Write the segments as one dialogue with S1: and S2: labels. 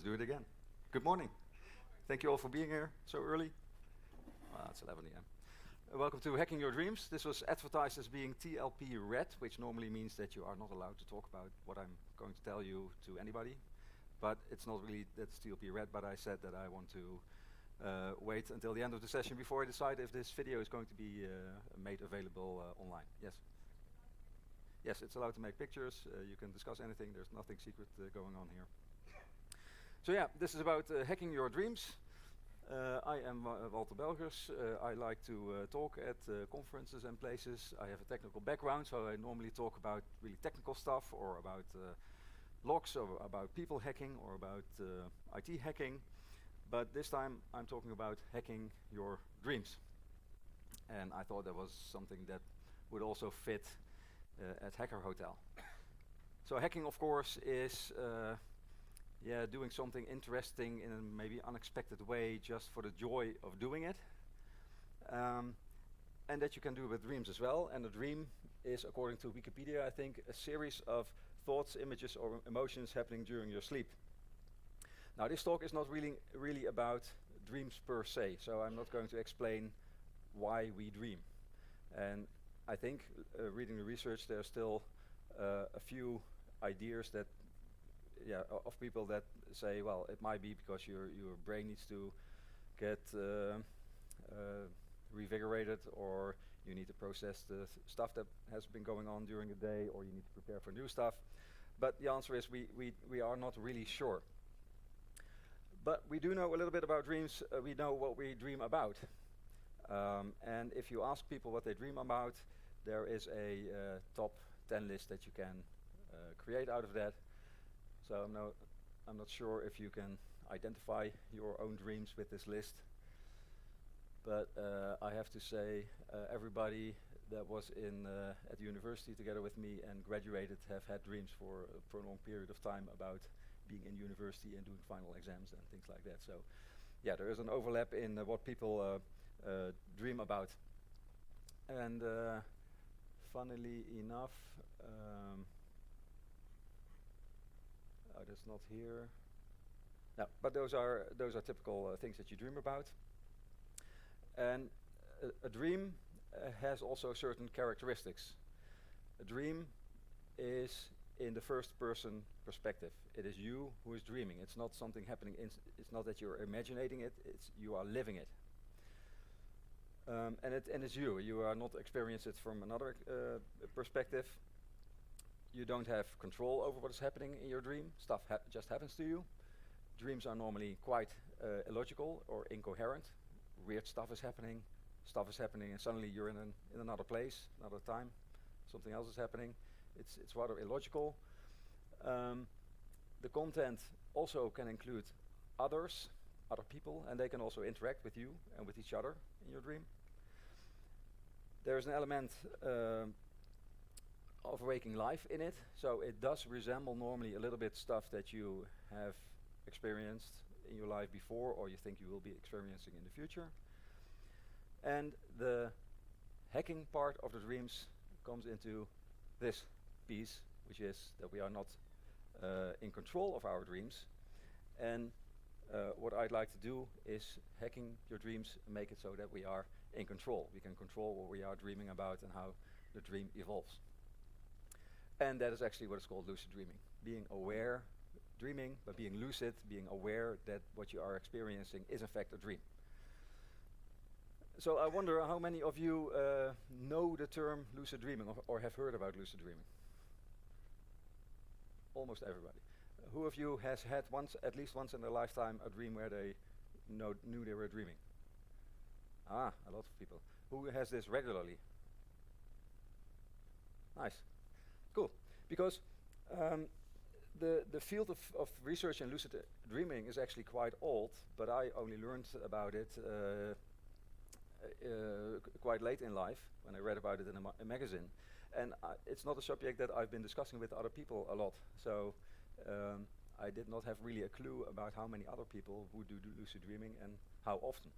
S1: Let's do it again. Good morning. Thank you all for being here so early. It's 11 a.m. Welcome to Hacking Your Dreams. This was advertised as being TLP Red, which normally means that you are not allowed to talk about what I'm going to tell you to anybody. But it's not really that's TLP Red, but I said that I want to wait until the end of the session before I decide if this video is going to be made available online. Yes? Yes, it's allowed to make pictures. You can discuss anything. There's nothing secret going on here. So yeah, this is about hacking your dreams. I am Walter Belgers. I like to talk at conferences and places. I have a technical background, so I normally talk about really technical stuff, or about logs, or about people hacking, or about IT hacking. But this time I'm talking about hacking your dreams. And I thought that was something that would also fit at Hacker Hotel. So hacking, of course, is doing something interesting in a maybe unexpected way just for the joy of doing it. And that you can do with dreams as well. And a dream is, according to Wikipedia, I think, a series of thoughts, images, or emotions happening during your sleep. Now, this talk is not really about dreams per se, so I'm not going to explain why we dream. And I think, reading the research, there's still a few ideas that of people that say, well, it might be because your brain needs to get revigorated, or you need to process the stuff that has been going on during the day, or you need to prepare for new stuff. But the answer is we are not really sure. But we do know a little bit about dreams. We know what we dream about. And if you ask people what they dream about, there is a top 10 list that you can create out of that. So I'm not sure if you can identify your own dreams with this list. But I have to say, everybody that was at the university together with me and graduated have had dreams for a prolonged period of time about being in university and doing final exams and things like that. So yeah, there is an overlap in what people dream about. And funnily enough, that's not here. No, but those are typical things that you dream about. And a dream has also certain characteristics. A dream is in the first person perspective. It is you who is dreaming. It's not something happening. It's not that you're imagining it. It's you are living it. And it's you. You are not experiencing it from another perspective. You don't have control over what is happening in your dream. Stuff just happens to you. Dreams are normally quite illogical or incoherent. Weird stuff is happening, and suddenly you're in another place, another time. Something else is happening. It's rather illogical. The content also can include other people, and they can also interact with you and with each other in your dream. There's an element of waking life in it, so it does resemble normally a little bit stuff that you have experienced in your life before, or you think you will be experiencing in the future. And the hacking part of the dreams comes into this piece, which is that we are not in control of our dreams. And what I'd like to do is hacking your dreams and make it so that we are in control. We can control what we are dreaming about and how the dream evolves. And that is actually what is called lucid dreaming. Being aware, dreaming, but being lucid, being aware that what you are experiencing is in fact a dream. So I wonder how many of you know the term lucid dreaming or have heard about lucid dreaming? Almost everybody. Who of you has had at least once in their lifetime, a dream where they knew they were dreaming? A lot of people. Who has this regularly? Nice. Cool. Because the field of research in lucid dreaming is actually quite old, but I only learned about it quite late in life when I read about it in a magazine. And it's not a subject that I've been discussing with other people a lot. So I did not have really a clue about how many other people who do lucid dreaming and how often.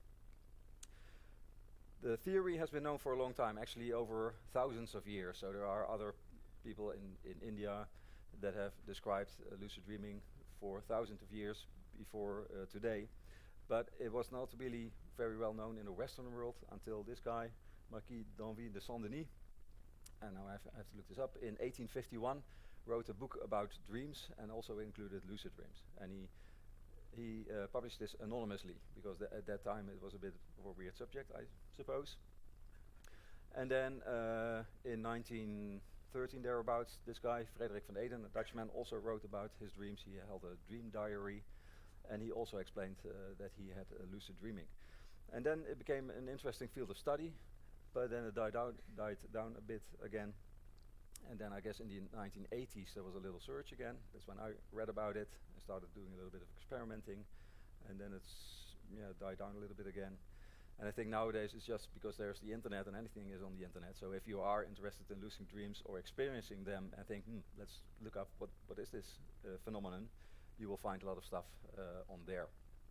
S1: The theory has been known for a long time, actually over thousands of years. So there are other people in India that have described lucid dreaming for thousands of years before today, but it was not really very well known in the Western world until this guy, Marquis d'Anville de Saint-Denis, and now I have to look this up, in 1851 wrote a book about dreams and also included lucid dreams. And he published this anonymously because at that time it was a bit of a weird subject, I suppose. And then in 1913 thereabouts, this guy, Frederik van Eeden, a Dutchman, also wrote about his dreams. He held a dream diary, and he also explained that he had lucid dreaming. And then it became an interesting field of study, but then it died down a bit again. And then I guess in the 1980s there was a little search again. That's when I read about it. I started doing a little bit of experimenting, and then it's died down a little bit again. And I think nowadays it's just because there's the internet and anything is on the internet. So if you are interested in lucid dreams or experiencing them and think, let's look up what is this phenomenon, you will find a lot of stuff on there.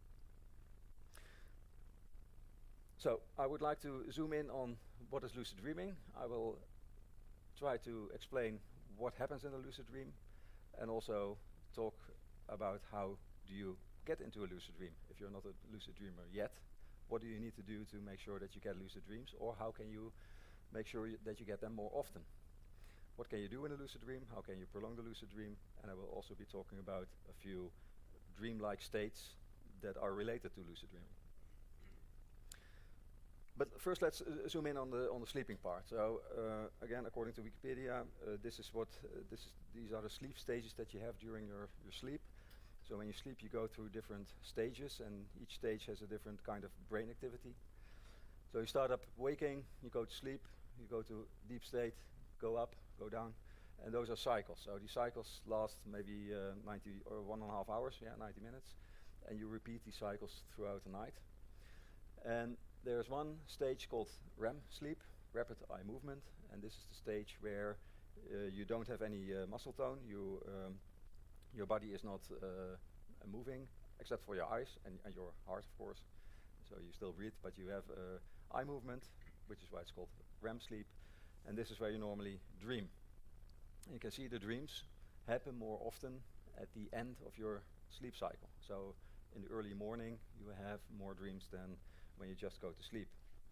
S1: So I would like to zoom in on what is lucid dreaming. I will try to explain what happens in a lucid dream and also talk about how do you get into a lucid dream if you're not a lucid dreamer yet. What do you need to do to make sure that you get lucid dreams, or how can you make sure that you get them more often? What can you do in a lucid dream? How can you prolong the lucid dream? And I will also be talking about a few dreamlike states that are related to lucid dreaming. But first, let's zoom in on the sleeping part. So again, according to Wikipedia, these are the sleep stages that you have during your sleep. So when you sleep, you go through different stages, and each stage has a different kind of brain activity. So you start up waking, you go to sleep, you go to deep state, go up, go down, and those are cycles. So these cycles last maybe 90 or 1.5 hours, 90 minutes, and you repeat these cycles throughout the night. And there's one stage called REM sleep, rapid eye movement, and this is the stage where you don't have any muscle tone. Your body is not moving except for your eyes and your heart, of course. So you still breathe, but you have eye movement, which is why it's called REM sleep. And this is where you normally dream. And you can see the dreams happen more often at the end of your sleep cycle. So in the early morning, you have more dreams than when you just go to sleep.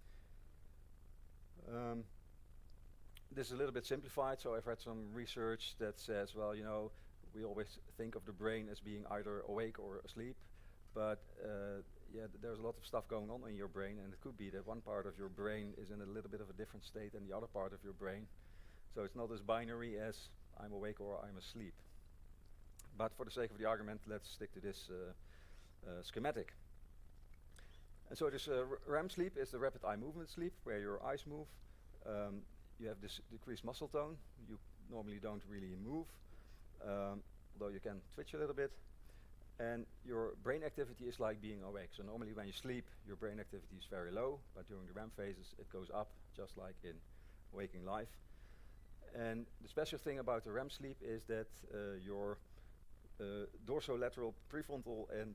S1: This is a little bit simplified, so I've read some research that says, well, we always think of the brain as being either awake or asleep, but there's a lot of stuff going on in your brain, and it could be that one part of your brain is in a little bit of a different state than the other part of your brain. So it's not as binary as I'm awake or I'm asleep. But for the sake of the argument, let's stick to this schematic. And so this REM sleep is the rapid eye movement sleep, where your eyes move. You have this decreased muscle tone. You normally don't really move, although you can twitch a little bit. And your brain activity is like being awake. So normally when you sleep, your brain activity is very low, but during the REM phases, it goes up, just like in waking life. And the special thing about the REM sleep is that your dorsolateral, prefrontal, and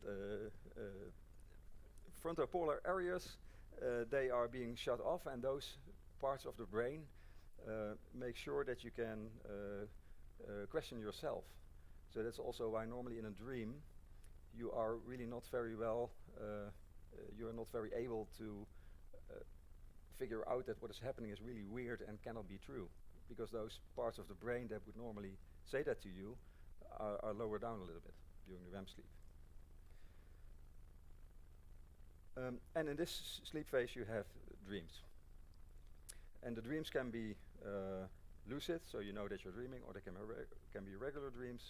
S1: frontopolar areas, they are being shut off, and those parts of the brain make sure that you can question yourself. So that's also why normally in a dream you are really not very well, you are not very able to figure out that what is happening is really weird and cannot be true, because those parts of the brain that would normally say that to you are lower down a little bit during the REM sleep. And in this sleep phase you have dreams. And the dreams can be lucid, so you know that you're dreaming, or they can be regular dreams.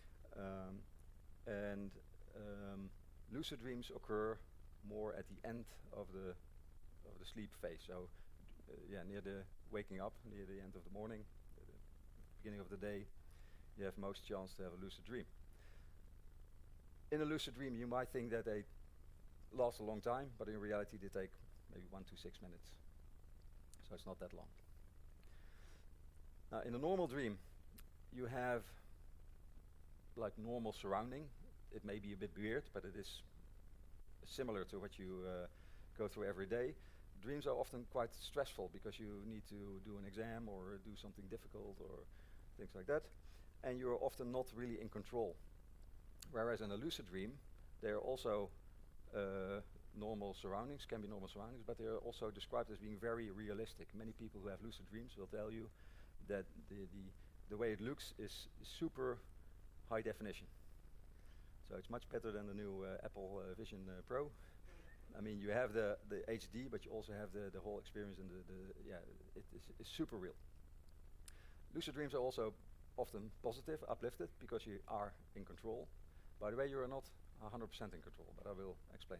S1: Lucid dreams occur more at the end of the sleep phase. So near the waking up, near the end of the morning, the beginning of the day, you have most chance to have a lucid dream. In a lucid dream, you might think that they last a long time, but in reality they take maybe 1 to 6 minutes. So it's not that long. Now, in a normal dream, you have like normal surrounding. It may be a bit weird, but it is similar to what you go through every day. Dreams are often quite stressful because you need to do an exam or do something difficult or things like that, and you're often not really in control. Whereas in a lucid dream, They are also normal surroundings, can be normal surroundings, but they are also described as being very realistic. Many people who have lucid dreams will tell you that the way it looks is super high definition. So it's much better than the new Apple Vision Pro. I mean, you have the HD, but you also have the whole experience, and it's super real. Lucid dreams are also often positive, uplifted, because you are in control. By the way, you are not 100% in control, but I will explain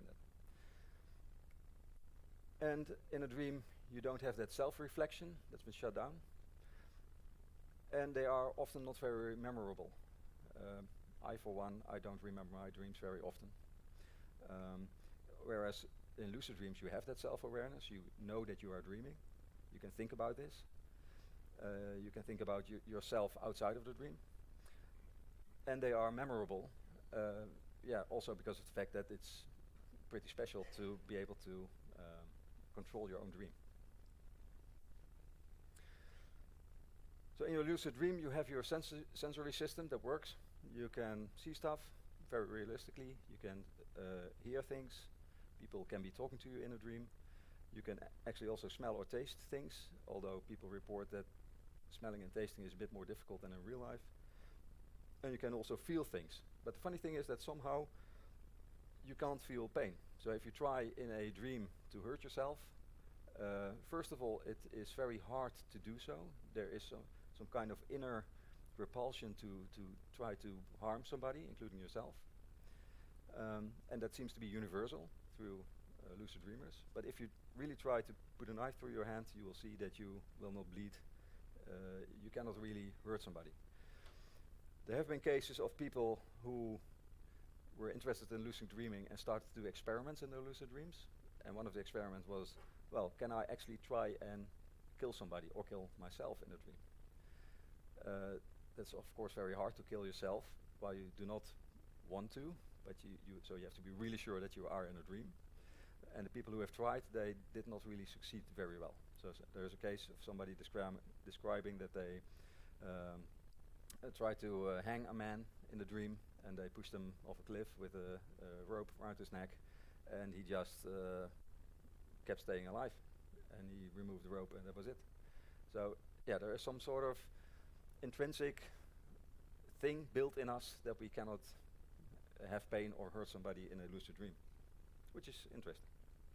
S1: that. And in a dream, you don't have that self-reflection that's been shut down. And they are often not very memorable. I, for one, I don't remember my dreams very often. Whereas in lucid dreams, you have that self-awareness. You know that you are dreaming. You can think about this. You can think about yourself outside of the dream. And they are memorable, also because of the fact that it's pretty special to be able to control your own dream. So in your lucid dream, you have your sensory system that works. You can see stuff very realistically. You can hear things. People can be talking to you in a dream. You can actually also smell or taste things, although people report that smelling and tasting is a bit more difficult than in real life. And you can also feel things. But the funny thing is that somehow you can't feel pain. So if you try in a dream to hurt yourself, first of all, it is very hard to do so. There is some kind of inner repulsion to try to harm somebody, including yourself. And that seems to be universal through lucid dreamers. But if you really try to put a knife through your hand, you will see that you will not bleed. You cannot really hurt somebody. There have been cases of people who were interested in lucid dreaming and started to do experiments in their lucid dreams. And one of the experiments was, well, can I actually try and kill somebody or kill myself in a dream? That's of course very hard to kill yourself while you do not want to, but so you have to be really sure that you are in a dream. And the people who have tried, they did not really succeed very well. So there's a case of somebody describing that they tried to hang a man in the dream, and they pushed him off a cliff with a rope around his neck, and he just kept staying alive. And he removed the rope, and that was it. So yeah, there is some sort of intrinsic thing built in us that we cannot have pain or hurt somebody in a lucid dream, which is interesting.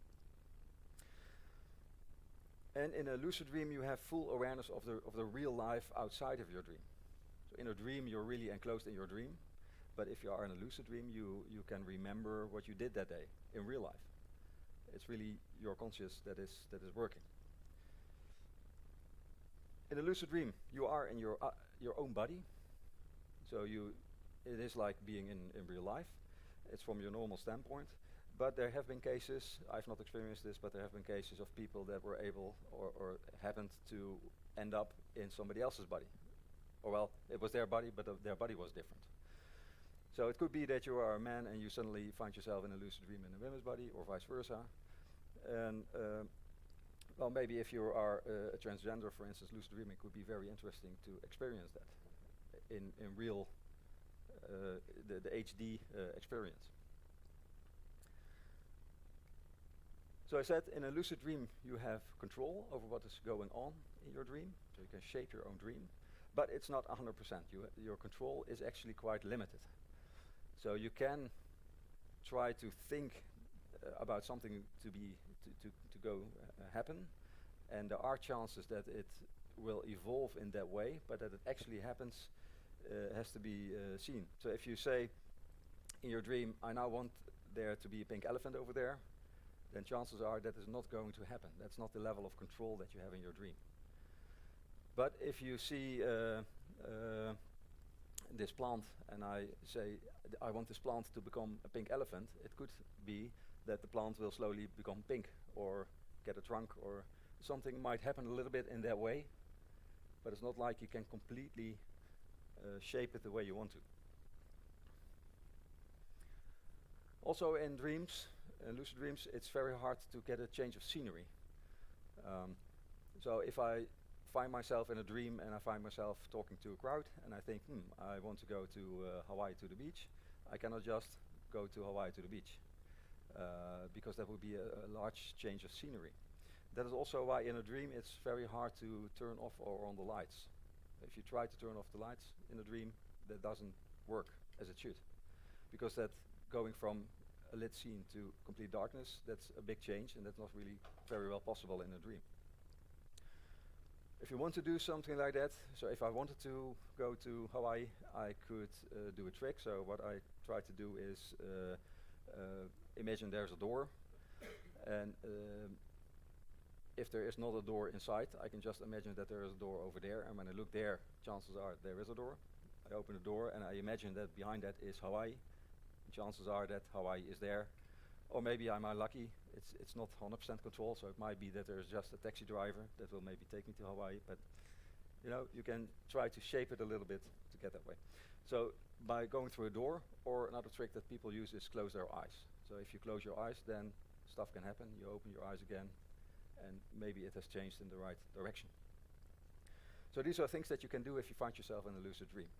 S1: And in a lucid dream, you have full awareness of the real life outside of your dream. So in a dream, you're really enclosed in your dream, but if you are in a lucid dream, you can remember what you did that day in real life. It's really your conscious that is working. In a lucid dream, you are in your own body. So it is like being in real life. It's from your normal standpoint. But there have been cases, I've not experienced this, but there have been cases of people that were able or happened to end up in somebody else's body. Or well, it was their body, but their body was different. So it could be that you are a man and you suddenly find yourself in a lucid dream in a woman's body, or vice versa. And well, maybe if you are a transgender, for instance, lucid dreaming could be very interesting to experience that in real, the HD experience. So I said, in a lucid dream, you have control over what is going on in your dream, so you can shape your own dream, but it's not 100%. Your control is actually quite limited. So you can try to think about something to go happen, and there are chances that it will evolve in that way, but that it actually happens has to be seen. So if you say in your dream, I now want there to be a pink elephant over there, then chances are that is not going to happen. That's not the level of control that you have in your dream. But if you see this plant and I say, I want this plant to become a pink elephant, it could be that the plant will slowly become pink or get a trunk, or something might happen a little bit in that way, but it's not like you can completely shape it the way you want to. Also in dreams, lucid dreams, it's very hard to get a change of scenery. So if I find myself in a dream and I find myself talking to a crowd and I think, I want to go to Hawaii to the beach, I cannot just go to Hawaii to the beach, because that would be a large change of scenery. That is also why in a dream it's very hard to turn off or on the lights. If you try to turn off the lights in a dream, that doesn't work as it should, because that going from a lit scene to complete darkness, that's a big change, and that's not really very well possible in a dream. If you want to do something like that, so if I wanted to go to Hawaii, I could do a trick. So what I try to do is imagine there's a door, and if there is not a door inside, I can just imagine that there is a door over there, and when I look there, chances are there is a door. I open the door and I imagine that behind that is Hawaii. Chances are that Hawaii is there. Or maybe I'm lucky, it's not 100% control, so it might be that there's just a taxi driver that will maybe take me to Hawaii, but you can try to shape it a little bit to get that way. So by going through a door, or another trick that people use is close their eyes. So if you close your eyes, then stuff can happen. You open your eyes again, and maybe it has changed in the right direction. So these are things that you can do if you find yourself in a lucid dream.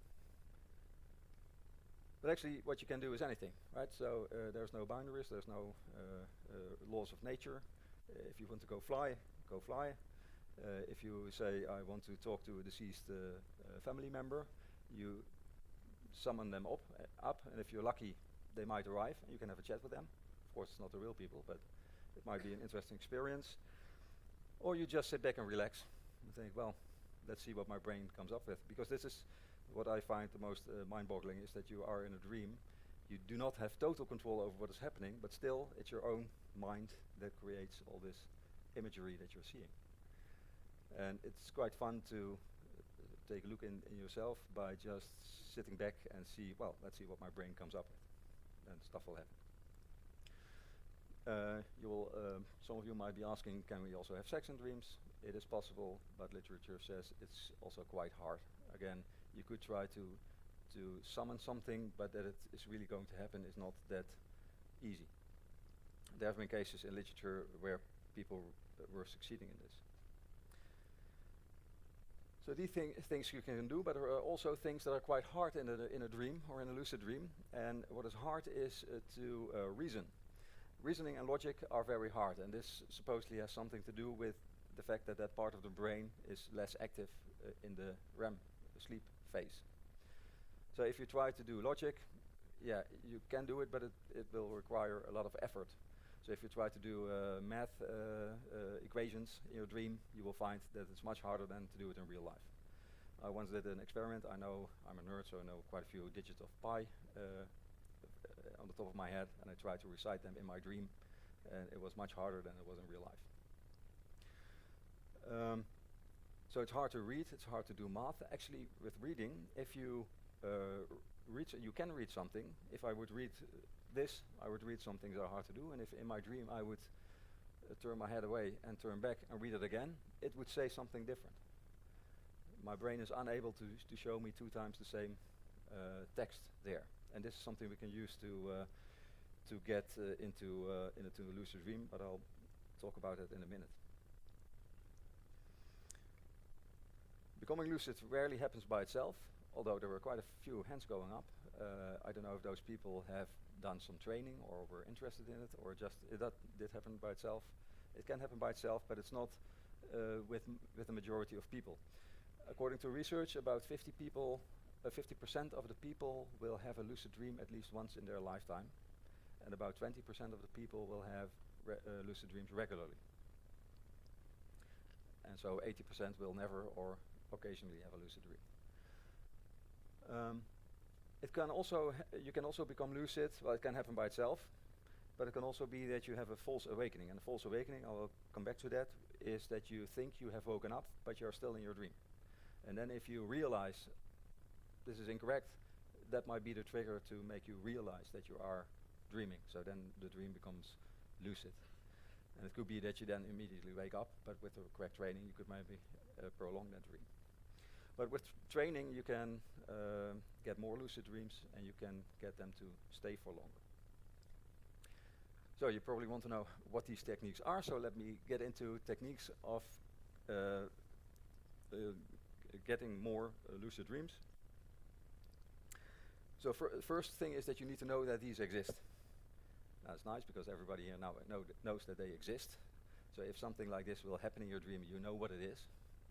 S1: But actually, what you can do is anything, right? So there's no boundaries, there's no laws of nature. If you want to go fly, go fly. If you say, I want to talk to a deceased family member, you summon them up, and if you're lucky, they might arrive, and you can have a chat with them. Of course, it's not the real people, but it might be an interesting experience. Or you just sit back and relax and think, well, let's see what my brain comes up with. Because this is what I find the most mind-boggling, is that you are in a dream. You do not have total control over what is happening, but still it's your own mind that creates all this imagery that you're seeing. And it's quite fun to take a look in yourself by just sitting back and see, well, let's see what my brain comes up with, and stuff will happen. Some of you might be asking, can we also have sex in dreams? It is possible, but literature says it's also quite hard. Again, you could try to summon something, but that it is really going to happen is not that easy. There have been cases in literature where people were succeeding in this. So these things you can do, but there are also things that are quite hard in a dream or in a lucid dream. And what is hard is to reason. Reasoning and logic are very hard, and this supposedly has something to do with the fact that that part of the brain is less active in the REM sleep phase. So if you try to do logic, yeah, you can do it, but it will require a lot of effort. So if you try to do math equations in your dream, you will find that it's much harder than to do it in real life. I once did an experiment. I'm a nerd, so I know quite a few digits of pi on the top of my head, and I tried to recite them in my dream, and it was much harder than it was in real life. So it's hard to read, it's hard to do math. Actually, with reading, if you you can read something. If I would read this, I would read some things that are hard to do, and if in my dream I would turn my head away and turn back and read it again, it would say something different. My brain is unable to show me 2 times the same text there, and this is something we can use to get into a lucid dream, but I'll talk about it in a minute. Becoming lucid rarely happens by itself, although there were quite a few hands going up. I don't know if those people have done some training or were interested in it, or just that did happen by itself. It can happen by itself, but it's not with the majority of people. According to research, about 50% of the people will have a lucid dream at least once in their lifetime, and about 20% of the people will have lucid dreams regularly. And so 80% will never or occasionally have a lucid dream. It can also you can also become lucid. Well, it can happen by itself, but it can also be that you have a false awakening. And a false awakening, I will come back to that, is that you think you have woken up, but you're still in your dream. And then if you realize this is incorrect, that might be the trigger to make you realize that you are dreaming. So then the dream becomes lucid. And it could be that you then immediately wake up, but with the correct training you could maybe prolong that dream. But with training you can get more lucid dreams, and you can get them to stay for longer. So you probably want to know what these techniques are, so let me get into techniques of getting more lucid dreams. So first thing is that you need to know that these exist. Now it's nice because everybody here now knows that they exist. So if something like this will happen in your dream, you know what it is.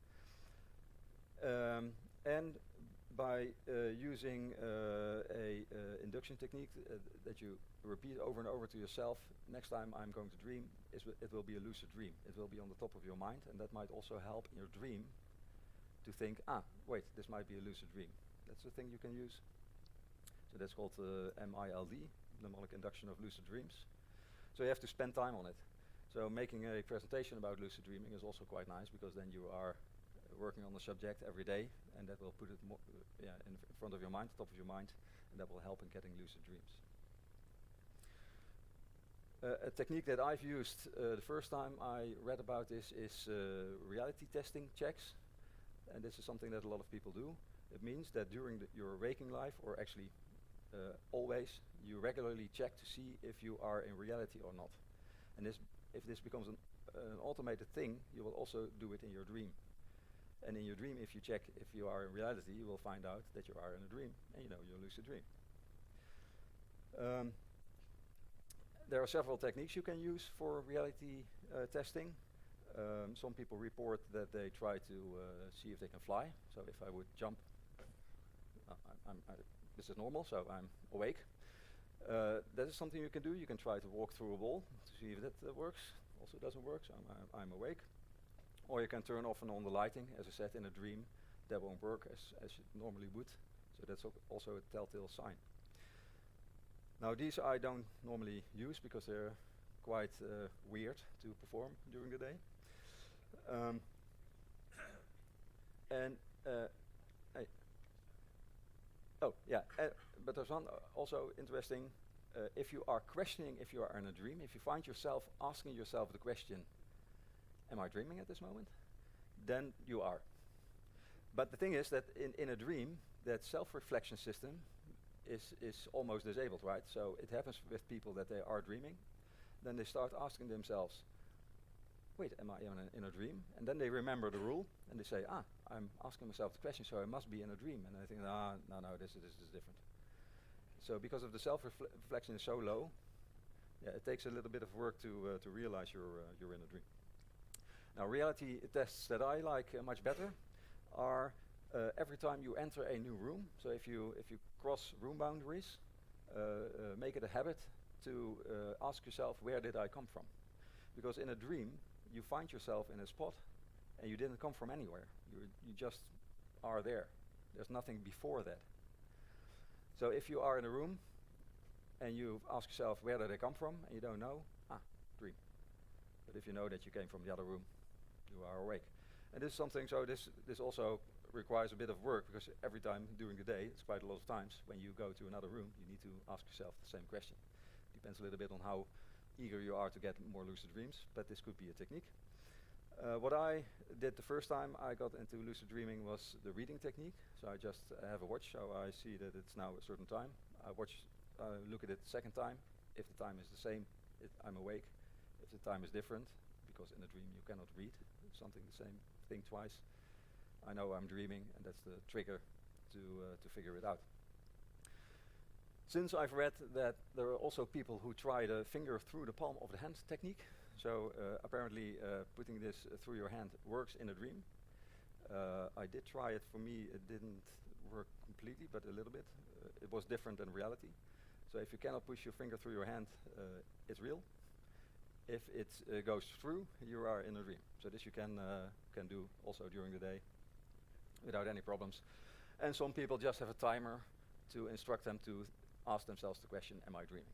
S1: And by using a induction technique that you repeat over and over to yourself, next time I'm going to dream, it will be a lucid dream. It will be on the top of your mind, and that might also help in your dream to think, wait, this might be a lucid dream. That's the thing you can use. So that's called MILD, mnemonic induction of lucid dreams. So you have to spend time on it. So making a presentation about lucid dreaming is also quite nice, because then you are working on the subject every day, and that will put it in front of your mind, top of your mind, and that will help in getting lucid dreams. A technique that I've used the first time I read about this is reality testing checks, and this is something that a lot of people do. It means that during your waking life, or actually always, you regularly check to see if you are in reality or not. And if this becomes an automated thing, you will also do it in your dream. And in your dream, if you check if you are in reality, you will find out that you are in a dream, and you know your lucid dream. There are several techniques you can use for reality testing. Some people report that they try to see if they can fly. So if I would jump, this is normal, so I'm awake. That is something you can do. You can try to walk through a wall to see if that works. Also doesn't work, so I'm awake. Or you can turn off and on the lighting. As I said, in a dream, that won't work as it normally would. So that's also a telltale sign. Now these I don't normally use because they're quite weird to perform during the day. But there's one also interesting. If you are questioning if you are in a dream, if you find yourself asking yourself the question, am I dreaming at this moment? Then you are. But the thing is that in a dream, that self-reflection system is almost disabled, right? So it happens with people that they are dreaming. Then they start asking themselves, wait, am I in a dream? And then they remember the rule, and they say, I'm asking myself the question, so I must be in a dream. And I think, no, this is different. So because of the self-reflection is so low, it takes a little bit of work to realize you're in a dream. Now, reality tests that I like much better are every time you enter a new room. So if you cross room boundaries, make it a habit to ask yourself, where did I come from? Because in a dream, you find yourself in a spot, and you didn't come from anywhere. You just are there. There's nothing before that. So if you are in a room, and you ask yourself, where did I come from, and you don't know, dream. But if you know that you came from the other room, you are awake. And this is something, so this also requires a bit of work, because every time during the day, it's quite a lot of times, when you go to another room, you need to ask yourself the same question. Depends a little bit on how eager you are to get more lucid dreams, but this could be a technique. What I did the first time I got into lucid dreaming was the reading technique. So I just have a watch, so I see that it's now a certain time. I look at it the second time. If the time is the same, I'm awake. If the time is different, because in a dream you cannot read something the same thing twice, I know I'm dreaming, and that's the trigger to figure it out. Since I've read that there are also people who try the finger through the palm of the hand technique, so apparently putting this through your hand works in a dream. I did try it. For me, it didn't work completely, but a little bit. It was different in reality. So if you cannot push your finger through your hand, it's real. If it goes through, you are in a dream. So this you can do also during the day without any problems. And some people just have a timer to instruct them to ask themselves the question, am I dreaming?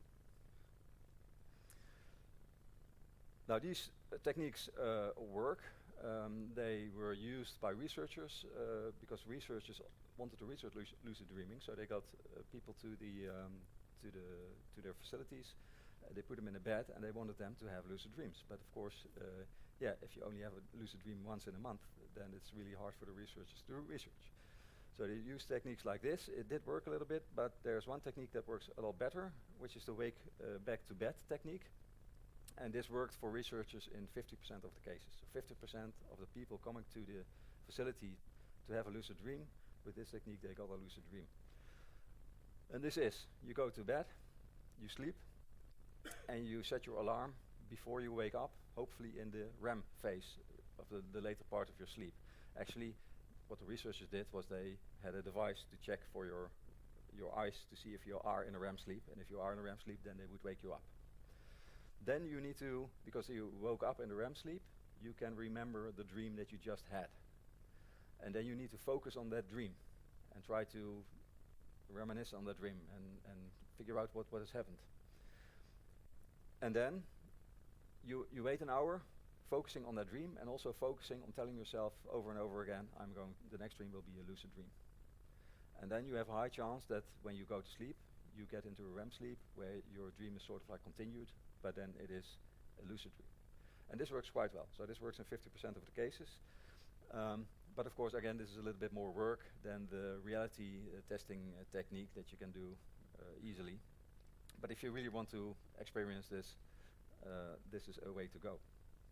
S1: Now these techniques work. They were used by researchers because researchers wanted to research lucid dreaming, so they got people to their facilities. They put them in a bed, and they wanted them to have lucid dreams. But of course, if you only have a lucid dream once in a month, then it's really hard for the researchers to do research. So they use techniques like this. It did work a little bit, but there's one technique that works a lot better, which is the wake back to bed technique. And this worked for researchers in 50% of the cases. So 50% of the people coming to the facility to have a lucid dream, with this technique they got a lucid dream. And this is, you go to bed, you sleep, and you set your alarm before you wake up, hopefully in the REM phase of the later part of your sleep. Actually, what the researchers did was they had a device to check for your eyes to see if you are in a REM sleep, and if you are in a REM sleep, then they would wake you up. Then you need to, because you woke up in the REM sleep, you can remember the dream that you just had. And then you need to focus on that dream and try to reminisce on that dream and figure out what has happened. And then you wait an hour focusing on that dream and also focusing on telling yourself over and over again, the next dream will be a lucid dream. And then you have a high chance that when you go to sleep, you get into a REM sleep where your dream is sort of like continued, but then it is a lucid dream. And this works quite well. So this works in 50% of the cases. But of course, again, this is a little bit more work than the reality testing technique that you can do easily. But if you really want to experience this, this is a way to go.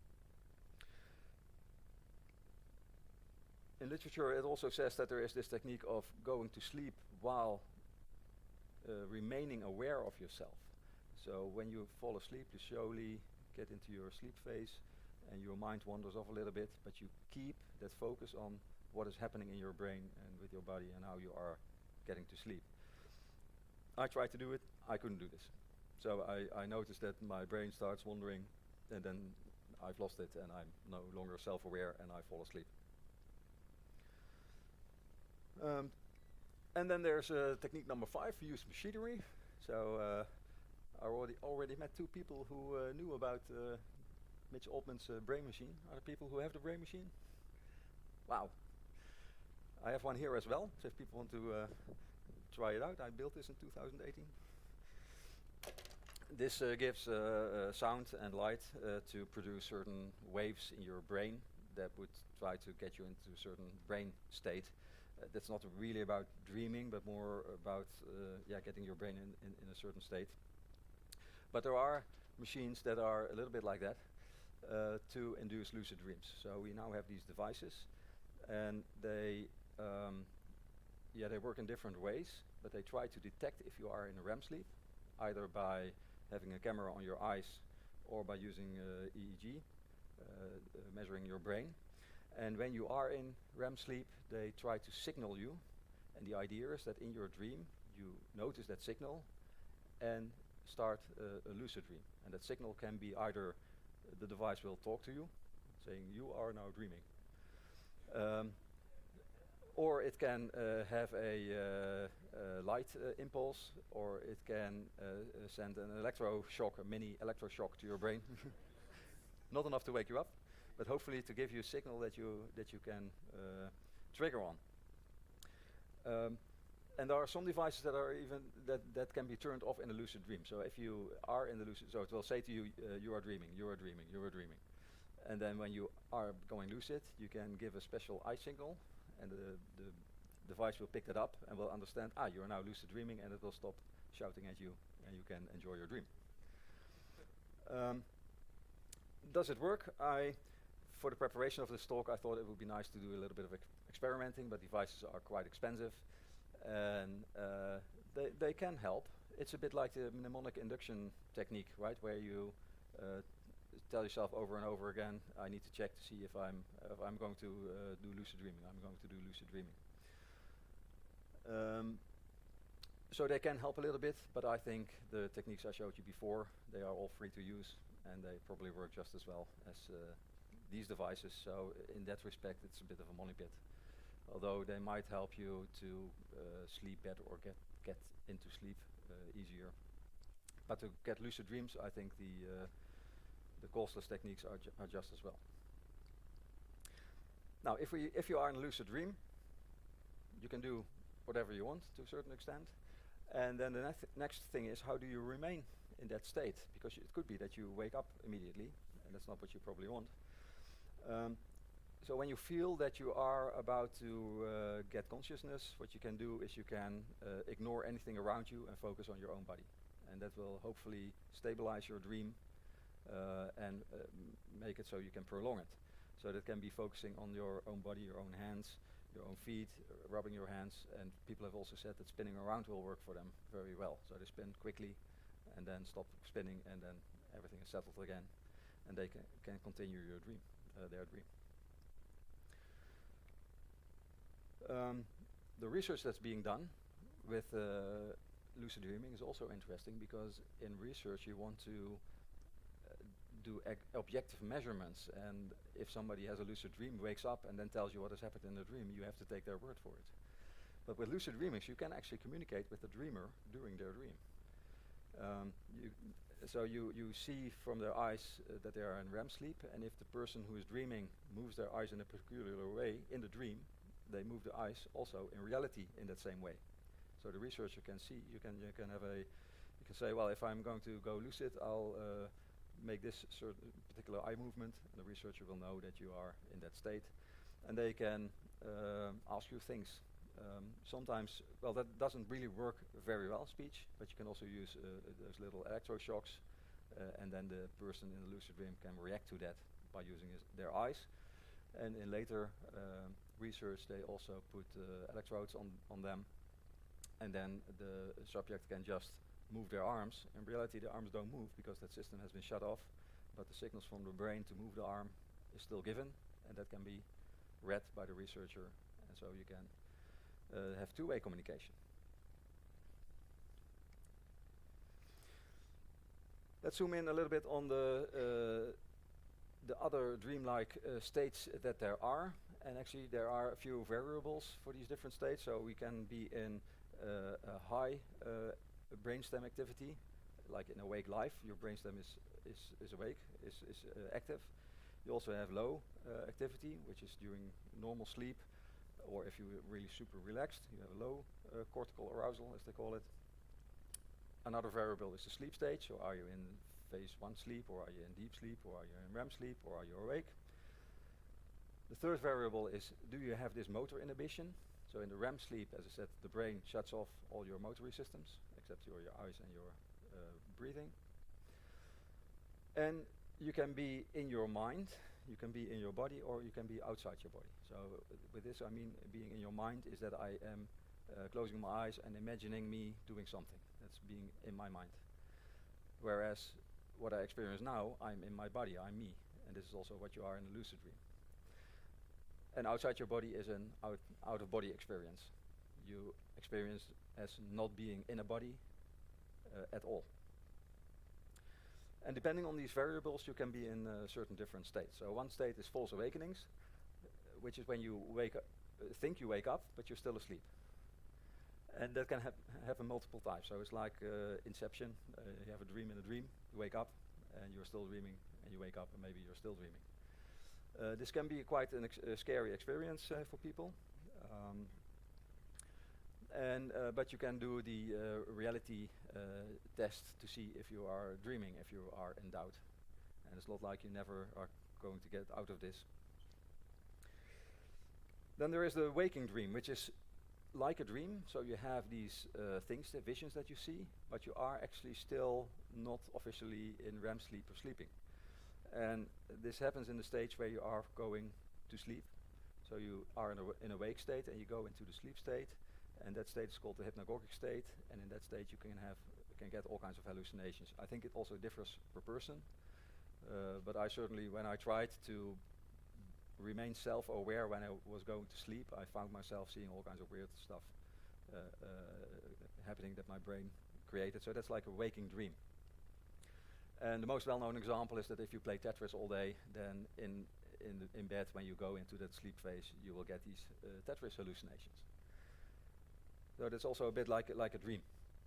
S1: In literature, it also says that there is this technique of going to sleep while remaining aware of yourself. So when you fall asleep, you slowly get into your sleep phase, and your mind wanders off a little bit, but you keep that focus on what is happening in your brain and with your body and how you are getting to sleep. I tried to do it, I couldn't do this. So I noticed that my brain starts wandering, and then I've lost it, and I'm no longer self-aware, and I fall asleep. And then there's technique number 5, use machinery. So I already met 2 people who knew about Mitch Altman's brain machine. Are there people who have the brain machine? Wow. I have one here as well, so if people want to try it out. I built this in 2018. This gives sound and light to produce certain waves in your brain that would try to get you into a certain brain state. That's not really about dreaming, but more about getting your brain in a certain state. But there are machines that are a little bit like that to induce lucid dreams. So we now have these devices, and they work in different ways, but they try to detect if you are in a REM sleep, either by having a camera on your eyes or by using EEG, measuring your brain. And when you are in REM sleep, they try to signal you, and the idea is that in your dream you notice that signal and start a lucid dream. And that signal can be either the device will talk to you, saying you are now dreaming, or it can have a light impulse, or it can send an electroshock, a mini electroshock to your brain. Not enough to wake you up, but hopefully to give you a signal that you can trigger on. And there are some devices that are even that can be turned off in a lucid dream. So if you are in the lucid, so it will say to you, you are dreaming, you are dreaming, you are dreaming. And then when you are going lucid, you can give a special eye signal, and the device will pick that up and will understand, you are now lucid dreaming, and it will stop shouting at you, and you can enjoy your dream. Does it work? For the preparation of this talk, I thought it would be nice to do a little bit of experimenting, but devices are quite expensive, and they can help. It's a bit like the mnemonic induction technique, right? Where you tell yourself over and over again, I need to check to see if I'm going to do lucid dreaming. I'm going to do lucid dreaming. So they can help a little bit, but I think the techniques I showed you before, they are all free to use, and they probably work just as well as these devices. So in that respect, it's a bit of a money pit. Although they might help you to sleep better or get into sleep easier. But to get lucid dreams, I think the costless techniques are just as well. Now, if you are in a lucid dream, you can do whatever you want to a certain extent. And then the next thing is, how do you remain in that state? Because it could be that you wake up immediately, and that's not what you probably want. So when you feel that you are about to get consciousness, what you can do is you can ignore anything around you and focus on your own body. And that will hopefully stabilize your dream and make it so you can prolong it. So that can be focusing on your own body, your own hands, your own feet, rubbing your hands, and people have also said that spinning around will work for them very well. So they spin quickly and then stop spinning, and then everything is settled again, and they can continue their dream. The research that's being done with lucid dreaming is also interesting, because in research you want to do objective measurements, and if somebody has a lucid dream, wakes up and then tells you what has happened in the dream, you have to take their word for it. But with lucid dreamings you can actually communicate with the dreamer during their dream. So you see from their eyes that they are in REM sleep, and if the person who is dreaming moves their eyes in a peculiar way in the dream, they move the eyes also in reality in that same way. So the researcher can see, you can say, well, if I'm going to go lucid, I'll make this certain particular eye movement, and the researcher will know that you are in that state, and they can ask you things. Sometimes, well, that doesn't really work very well, speech, but you can also use those little electroshocks, and then the person in the lucid dream can react to that by using their eyes. And in later research they also put electrodes on them, and then the subject can just move their arms. In reality the arms don't move because that system has been shut off, but the signals from the brain to move the arm is still given, and that can be read by the researcher, and so you can have two-way communication. Let's zoom in a little bit on the other dreamlike states that there are, and actually there are a few variables for these different states. So we can be in a high brainstem activity, like in awake life, your brainstem is awake, is active. You also have low activity, which is during normal sleep, or if you're really super relaxed, you have a low cortical arousal, as they call it. Another variable is the sleep stage, so are you in phase 1 sleep, or are you in deep sleep, or are you in REM sleep, or are you awake? The third variable is, do you have this motor inhibition? So in the REM sleep, as I said, the brain shuts off all your motory systems, except your eyes and your breathing. And you can be in your mind, you can be in your body, or you can be outside your body. So with this I mean being in your mind is that I am closing my eyes and imagining me doing something. That's being in my mind. Whereas what I experience now, I'm in my body, I'm me. And this is also what you are in a lucid dream. And outside your body is an out-of-body experience. You experience as not being in a body at all. And depending on these variables, you can be in certain different states. So one state is false awakenings, which is when you wake up, think you wake up, but you're still asleep. And that can happen multiple times. So it's like Inception. You have a dream in a dream, you wake up, and you're still dreaming, and you wake up, and maybe you're still dreaming. This can be quite a scary experience for people. But you can do the reality test to see if you are dreaming, if you are in doubt. And it's not like you never are going to get out of this. Then there is the waking dream, which is like a dream. So you have these things, the visions that you see, but you are actually still not officially in REM sleep or sleeping. And this happens in the stage where you are going to sleep. So you are in a wake state and you go into the sleep state, and that state is called the hypnagogic state, and in that state you can get all kinds of hallucinations. I think it also differs per person, but I certainly, when I tried to remain self-aware when I was going to sleep, I found myself seeing all kinds of weird stuff happening that my brain created. So that's like a waking dream. And the most well-known example is that if you play Tetris all day, then in bed, when you go into that sleep phase, you will get these Tetris hallucinations. So that's also a bit like a dream.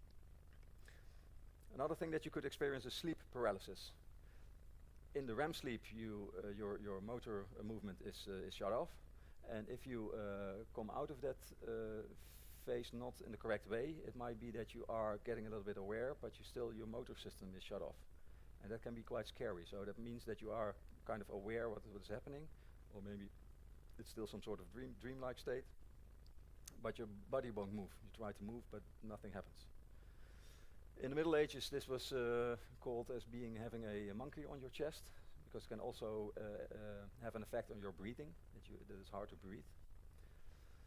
S1: Another thing that you could experience is sleep paralysis. In the REM sleep, your motor movement is shut off, and if you come out of that phase not in the correct way, it might be that you are getting a little bit aware, but your motor system is shut off. And that can be quite scary. So that means that you are kind of aware what is happening, or maybe it's still some sort of dreamlike state, but your body won't move. You try to move, but nothing happens. In the Middle Ages, this was called as having a monkey on your chest, because it can also have an effect on your breathing, that it's hard to breathe.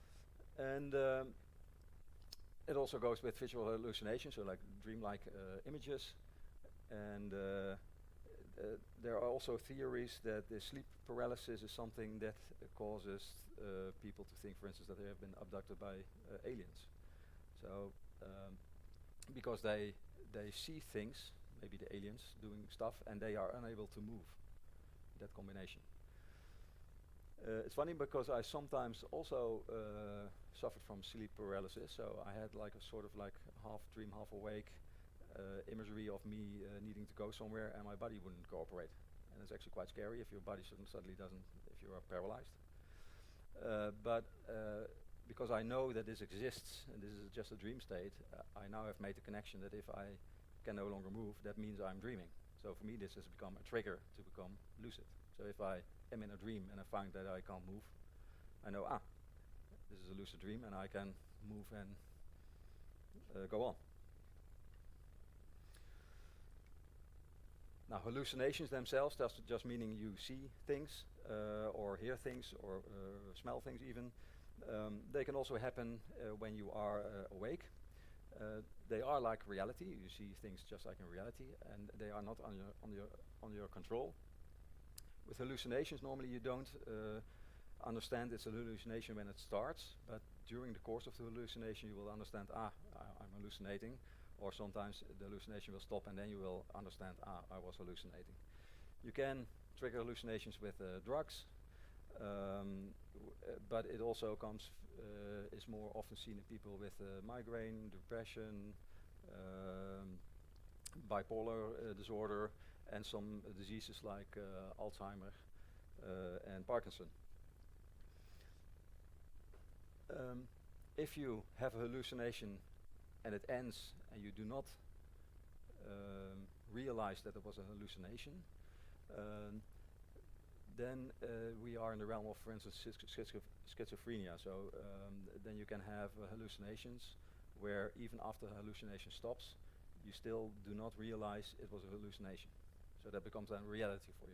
S1: And it also goes with visual hallucinations, so like dreamlike images. And there are also theories that the sleep paralysis is something that causes people to think, for instance, that they have been abducted by aliens. So because they see things, maybe the aliens doing stuff, and they are unable to move. That combination. It's funny because I sometimes also suffered from sleep paralysis. So I had like a sort of like half dream, half awake imagery of me needing to go somewhere, and my body wouldn't cooperate. And it's actually quite scary if your body suddenly doesn't, if you are paralyzed. But because I know that this exists and this is just a dream state, I now have made the connection that if I can no longer move, that means I'm dreaming. So for me, this has become a trigger to become lucid. So if I am in a dream and I find that I can't move, I know, this is a lucid dream and I can move and go on. Now, hallucinations themselves, that's just meaning you see things or hear things or smell things even. They can also happen when you are awake. They are like reality. You see things just like in reality, and they are not on your control. With hallucinations, normally you don't understand it's a hallucination when it starts, but during the course of the hallucination, you will understand, I'm hallucinating, or sometimes the hallucination will stop, and then you will understand, I was hallucinating. You can trigger hallucinations with drugs, but it also is more often seen in people with migraine, depression, bipolar disorder, and some diseases like Alzheimer and Parkinson. If you have a hallucination and it ends and you do not realize that it was a hallucination, then we are in the realm of, for instance, schizophrenia. So then you can have hallucinations where even after the hallucination stops, you still do not realize it was a hallucination. So that becomes then reality for you.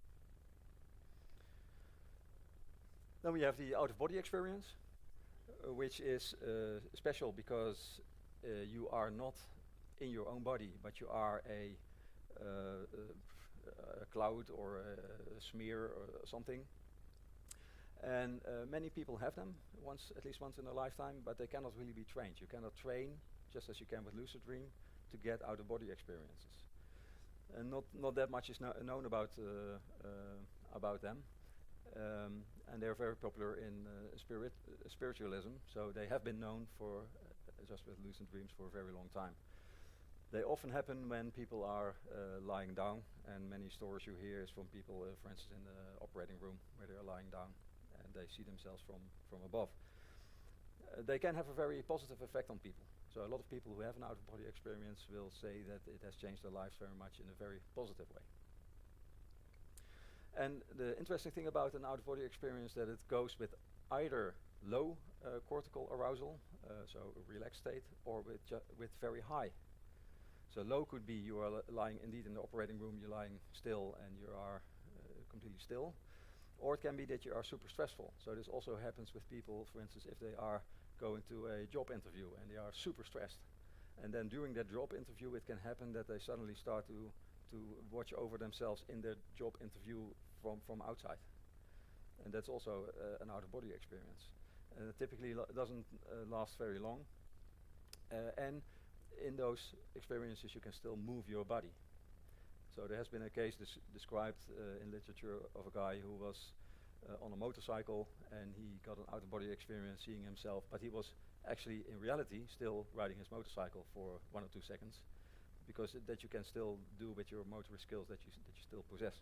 S1: Then we have the out-of-body experience, which is special because you are not in your own body, but you are a cloud or a smear or something. And many people have them at least once in a lifetime, but they cannot really be trained. You cannot train, just as you can with lucid dream, to get out-of-body experiences. And not that much is known about them. And they're very popular in spiritualism, so they have been known for just with lucid dreams for a very long time. They often happen when people are lying down, and many stories you hear is from people, for instance, in the operating room where they are lying down and they see themselves from above. They can have a very positive effect on people. So a lot of people who have an out-of-body experience will say that it has changed their lives very much in a very positive way. And the interesting thing about an out-of-body experience that it goes with either low cortical arousal, so a relaxed state, or with very high. So low could be you are lying indeed in the operating room, you're lying still and you are completely still. Or it can be that you are super stressful. So this also happens with people, for instance, if they are going to a job interview and they are super stressed. And then during that job interview, it can happen that they suddenly start to watch over themselves in their job interview from outside. And that's also an out-of-body experience. It typically doesn't last very long. And in those experiences, you can still move your body. So there has been a case described in literature of a guy who was on a motorcycle and he got an out-of-body experience seeing himself, but he was actually in reality still riding his motorcycle for 1 or 2 seconds, because that you can still do with your motor skills that you still possess.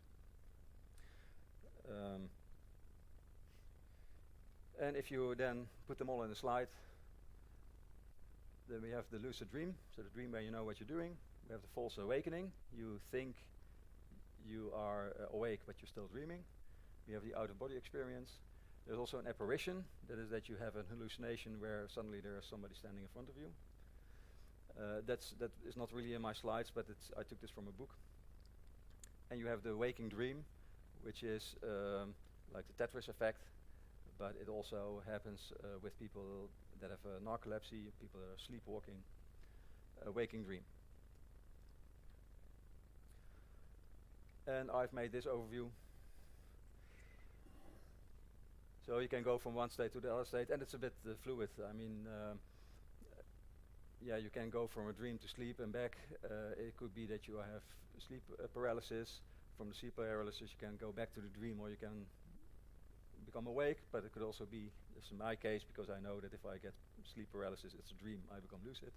S1: And if you then put them all in a slide, then we have the lucid dream, so the dream where you know what you're doing. We have the false awakening. You think you are awake, but you're still dreaming. We have the out-of-body experience. There's also an apparition. That is that you have a hallucination where suddenly there is somebody standing in front of you. That is not really in my slides, but I took this from a book. And you have the waking dream, which is like the Tetris effect. but it also happens with people that have narcolepsy, people that are sleepwalking, a waking dream. And I've made this overview. So you can go from one state to the other state, and it's a bit fluid. I mean, yeah, you can go from a dream to sleep and back. It could be that you have sleep paralysis. From the sleep paralysis, you can go back to the dream, or you can become awake. But it could also be, this is my case, because I know that if I get sleep paralysis, it's a dream, I become lucid.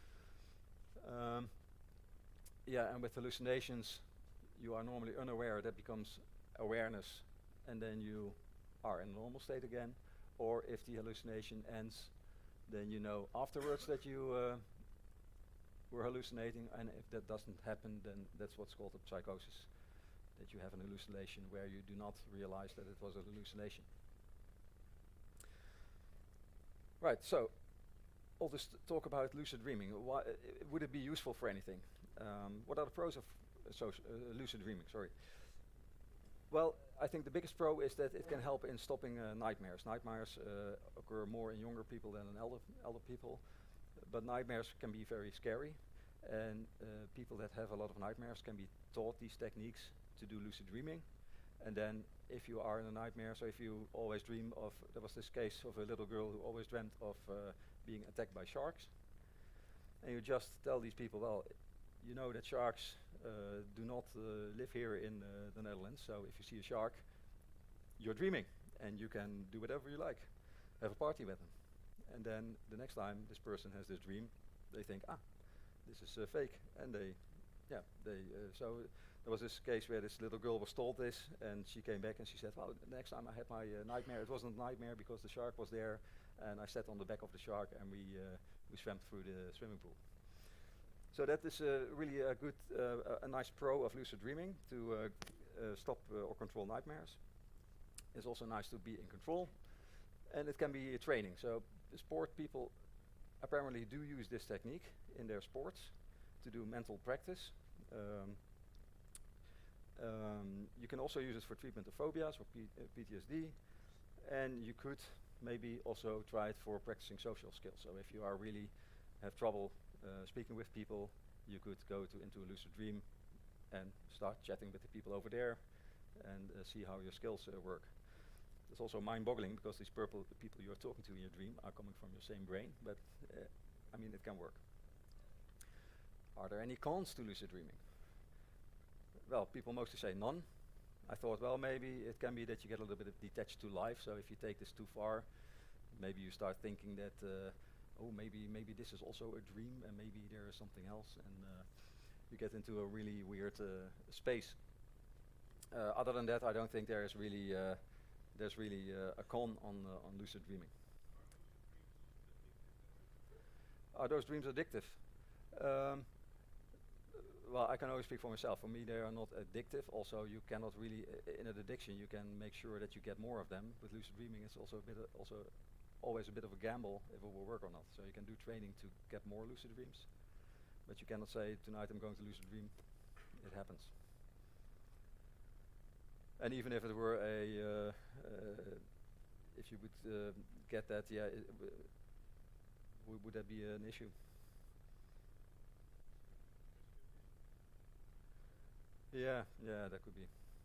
S1: Yeah, and with hallucinations, you are normally unaware. That becomes awareness, and then you are in a normal state again. Or if the hallucination ends, then you know afterwards that you were hallucinating, and if that doesn't happen, then that's what's called a psychosis, that you have an hallucination where you do not realize that it was a hallucination. Right, so all this talk about lucid dreaming, would it be useful for anything? What are the pros of lucid dreaming? Sorry. Well, I think the biggest pro is that it can help in stopping nightmares. Nightmares occur more in younger people than in elder people, but nightmares can be very scary, and people that have a lot of nightmares can be taught these techniques to do lucid dreaming. And then if you are in a nightmare, so if you always dream of, there was this case of a little girl who always dreamt of being attacked by sharks, and you just tell these people, well, you know that sharks do not live here in the Netherlands, so if you see a shark, you're dreaming, and you can do whatever you like, have a party with them. And then the next time this person has this dream, they think, this is fake, and so there was this case where this little girl was told this, and she came back and she said, well, the next time I had my nightmare, it wasn't a nightmare because the shark was there, and I sat on the back of the shark, and we swam through the swimming pool. So that is really a good, a nice pro of lucid dreaming, to stop or control nightmares. It's also nice to be in control, and it can be training. So the sport people apparently do use this technique in their sports to do mental practice. You can also use it for treatment of phobias or PTSD, and you could maybe also try it for practicing social skills. So if you are really have trouble speaking with people, you could go into a lucid dream and start chatting with the people over there and see how your skills work. It's also mind-boggling because these people you're talking to in your dream are coming from your same brain, but I mean, it can work. Are there any cons to lucid dreaming? Well, people mostly say none. I thought, well, maybe it can be that you get a little bit detached to life, so if you take this too far, maybe you start thinking that oh, maybe this is also a dream, and maybe there is something else, and you get into a really weird space. Other than that, I don't think there's really a con on lucid dreaming. Are those dreams addictive? Well, I can only speak for myself. For me, they are not addictive. Also, you cannot really, in an addiction, you can make sure that you get more of them. With lucid dreaming, it's also always a bit of a gamble if it will work or not. So you can do training to get more lucid dreams, but you cannot say, tonight I'm going to lucid dream. It happens. And even if it were if you would get that, yeah, would that be an issue? Yeah, that could be.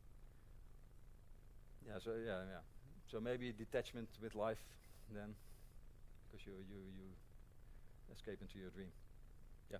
S1: Yeah, so maybe detachment with life then, because you escape into your dream. Yeah.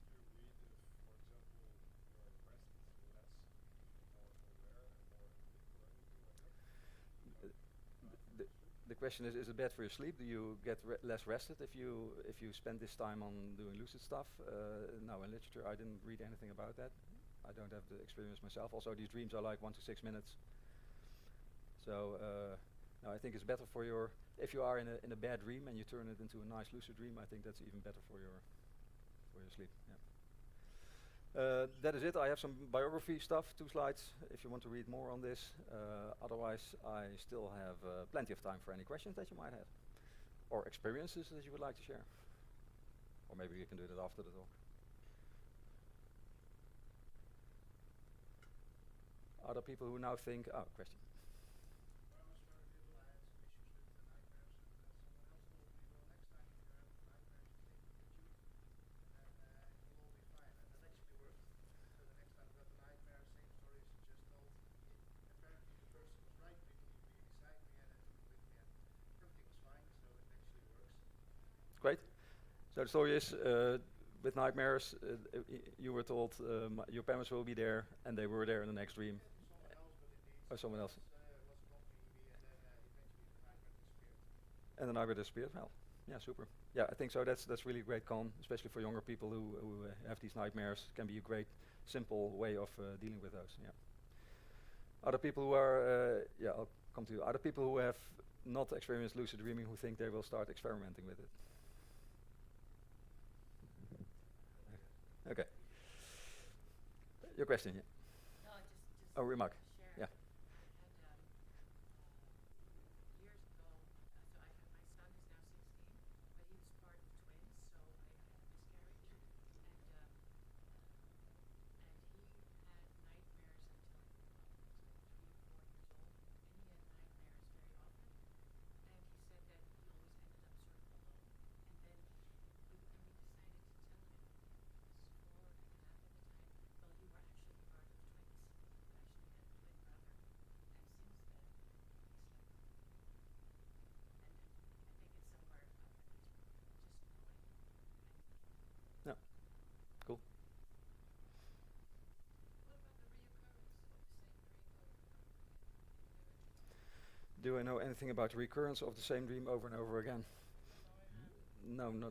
S1: The question is it bad for your sleep? Do you get less rested if you spend this time on doing lucid stuff? No, in literature I didn't read anything about that. I don't have the experience myself. Also, these dreams are like 1 to 6 minutes. So no, I think it's better for your, if you are in a bad dream and you turn it into a nice lucid dream, I think that's even better for your sleep. Yeah. That is it. I have some biography stuff, 2 slides, if you want to read more on this. Otherwise, I still have plenty of time for any questions that you might have, or experiences that you would like to share. Or maybe you can do that after the talk. Other people who now think, question. Great. So the story is, with nightmares, you were told your parents will be there, and they were there in the next dream. Or someone else. And the nightmare disappeared. Well, yeah, super. Yeah, I think so. That's really great con, especially for younger people who have these nightmares. Can be a great, simple way of dealing with those. Yeah. Other people who are, yeah, I'll come to you. Other people who have not experienced lucid dreaming who think they will start experimenting with it. Okay. Your question, yeah. Oh, remark. Yeah. Yeah. Cool. Do I know anything about the recurrence of the same dream over and over again? No, not.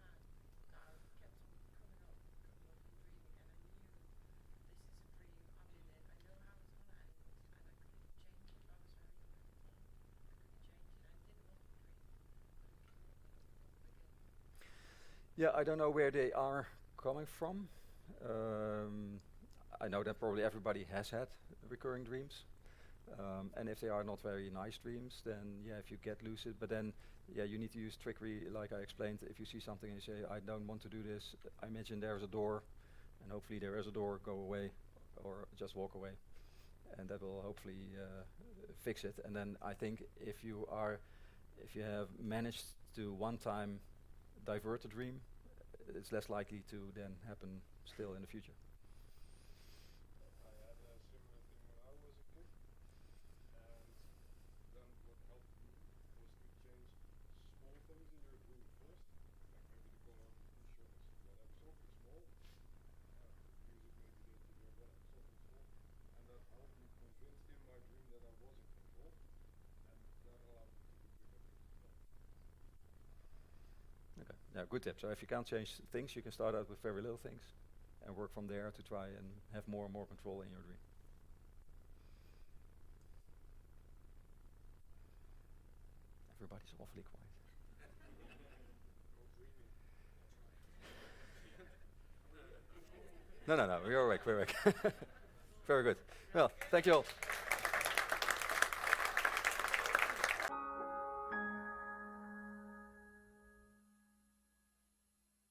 S1: Yeah, I don't know where they are coming from. Um, I know that probably everybody has had recurring dreams. And if they are not very nice dreams, then yeah, if you get lucid, but then yeah, you need to use trickery, like I explained. If you see something and you say, "I don't want to do this," I imagine there's a door, and hopefully there is a door. Go away, or just walk away, and that will hopefully fix it. And then I think if you have managed to one time divert the dream, it's less likely to then happen still in the future. Okay. Yeah, good tip. So if you can't change things, you can start out with very little things and work from there to try and have more and more control in your dream. Everybody's awfully quiet. No, no, no. We're awake. We're awake. Very good. Well, thank you all.